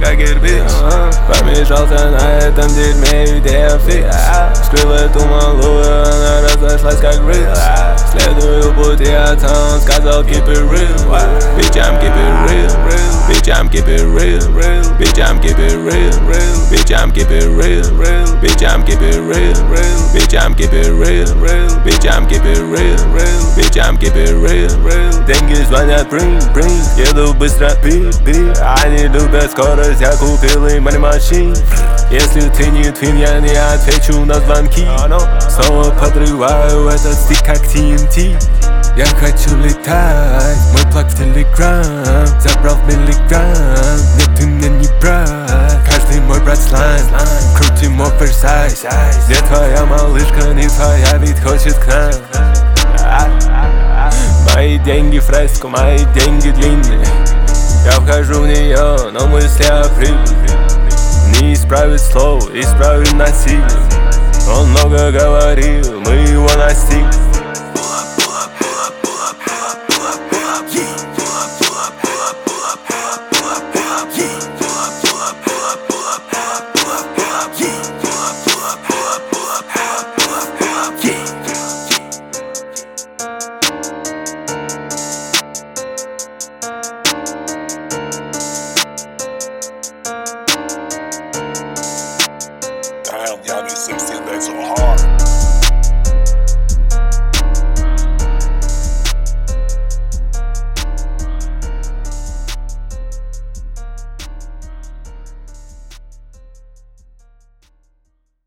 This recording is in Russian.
как кирпич. Помешался на этом дерьме, идея фикс. Скрыл эту малую, она разошлась как рилс. Следую пути отца, он сказал keep it real. Bitch, I'm keep it real. Bitch, I'm keep it real. Bitch, I'm keep it real. Bitch, I'm keep it real. Bitch, I'm keep it real. Bitch, I'm keep it real. Bitch, I'm keep it real. Bitch, I'm keep it real. Деньги звонят, bring. Еду быстро, beat. Они любят скорость, я купил им money machine. Если ты не твин, я не отвечу на звонки. Снова подрываю этот стик как TNT. Я хочу летать, мой плаг в телеграм. Забрал в миллиграмм, нет, ты меня не брать. Каждый мой брат слайм, крутим оверсайз. Не твоя малышка, не твоя, ведь хочет к нам. Мои деньги фреско, мои деньги длинные. Я вхожу в нее, но мысли о прибыли. Не исправить слово, исправить насилие. Он много говорил, мы его настигли. Damn, y'all need 16 days so hard.